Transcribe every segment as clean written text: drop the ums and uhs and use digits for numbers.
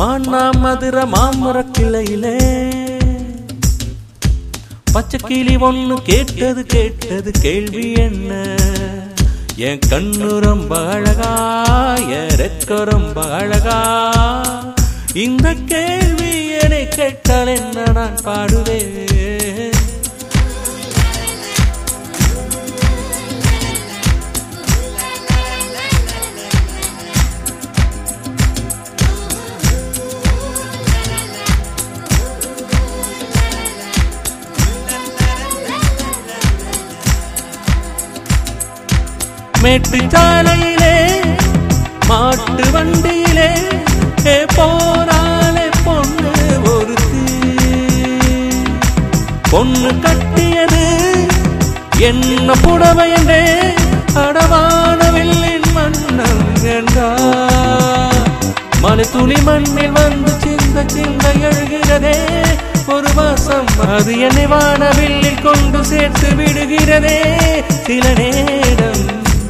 மானா மதுர மாமர கிளையிலே பச்சை கிளி ஒண்ணு கேட்டது கேள்வி என்ன? என் கண்ணு ரொம்ப அழகா, என் ரெக்க ரொம்ப அழகா, இந்த கேள்வி என்னை கேட்டால் என்ன நான் பாடுவேன்? மேட்டு சாலையிலே மாட்டு வண்டியிலே போனாலே பொண்ணு ஒருத்தி, பொண்ணு கட்டியது என்ன புடவை என்றே அடவானவில்லின் மன்னன் என்றார். மலை துளி மண்ணில் வந்து சிந்த எழுகிறதே ஒரு வாசம், அது என்னை வானவில்லில் கொண்டு சேர்த்து விடுகிறதே சில நேரம்.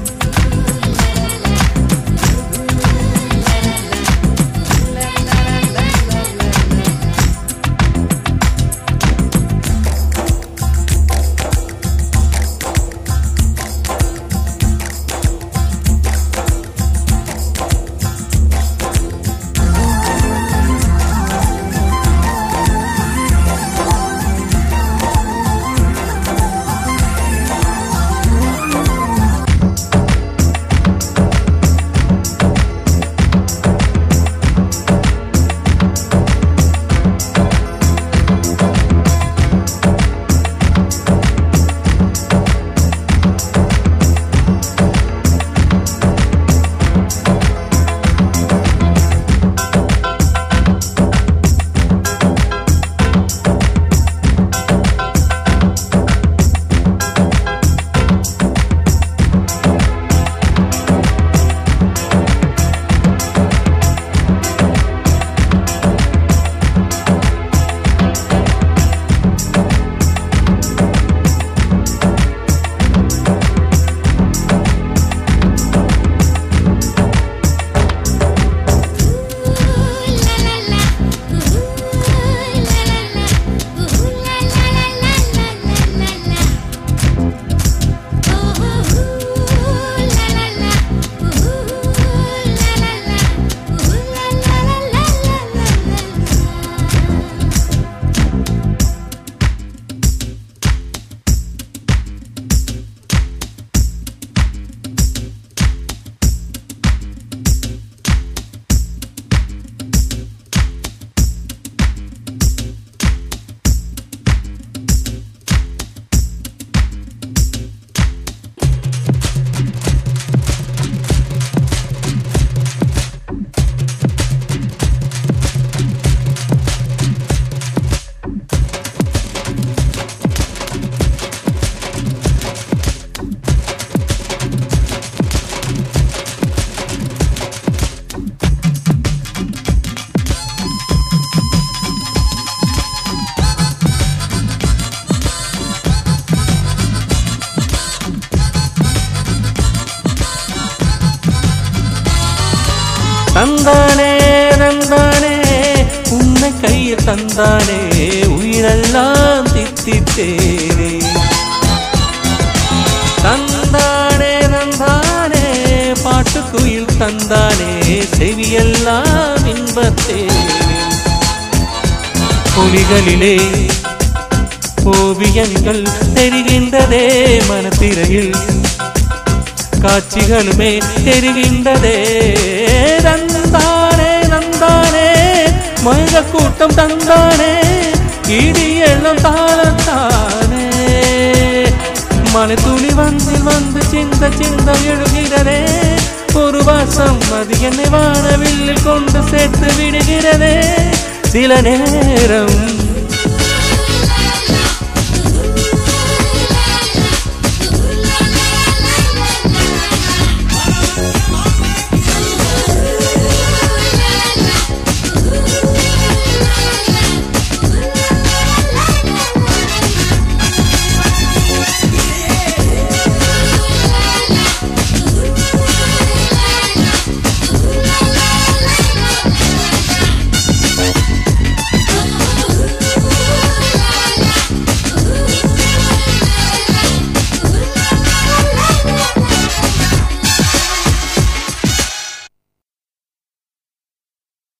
தந்தானே தந்தானே உன்னை கையில் தந்தானே உயிரெல்லாம் தித்தித்தேனே. தந்தானே தந்தானே பாட்டுக்குயில் தந்தானே செவியெல்லாம் இன்பத்தேனே. ஒளிகளிலே ஓவியங்கள் தெரிகின்றதே மனத்திரையில், காட்சிகளுமே தெரிகின்றதே. தந்தானே தந்தானே மனித கூட்டம் தந்தானே இடி எல்லாம் தாளத்தானே. மலை துளி வந்து சிந்த எழுகிறதே ஒரு வாசம், அது என்னை வானவில்லில் கொண்டு சேர்த்து விடுகிறதே சில நேரம்.